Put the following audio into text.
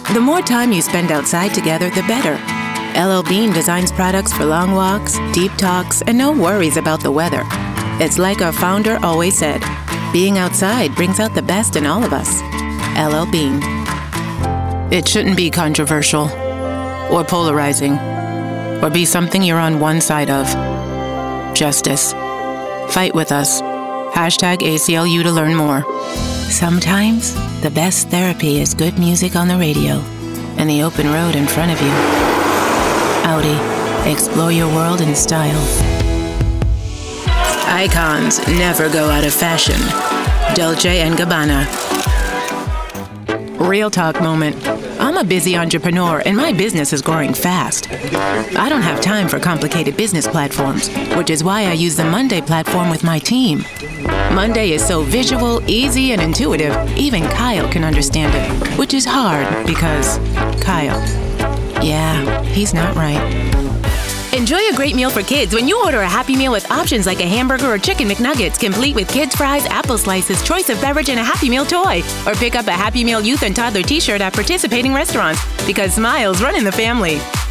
The more time you spend outside together, the better. LL Bean designs products for long walks, deep talks, and no worries about the weather. It's like our founder always said, being outside brings out the best in all of us. LL Bean. It shouldn't be controversial, or polarizing, or be something you're on one side of. Justice. Fight with us. #ACLU to learn more. Sometimes, the best therapy is good music on the radio and the open road in front of you. Audi. Explore your world in style. Icons never go out of fashion. Dolce & Gabbana. Real talk moment. I'm a busy entrepreneur and my business is growing fast. I don't have time for complicated business platforms, which is why I use the Monday platform with my team. Monday is so visual, easy, and intuitive, even Kyle can understand it, which is hard because Kyle. Yeah, he's not right. Enjoy a great meal for kids when you order a Happy Meal with options like a hamburger or chicken McNuggets, complete with kids' fries, apple slices, choice of beverage, and a Happy Meal toy. Or pick up a Happy Meal youth and toddler t-shirt at participating restaurants, because smiles run in the family.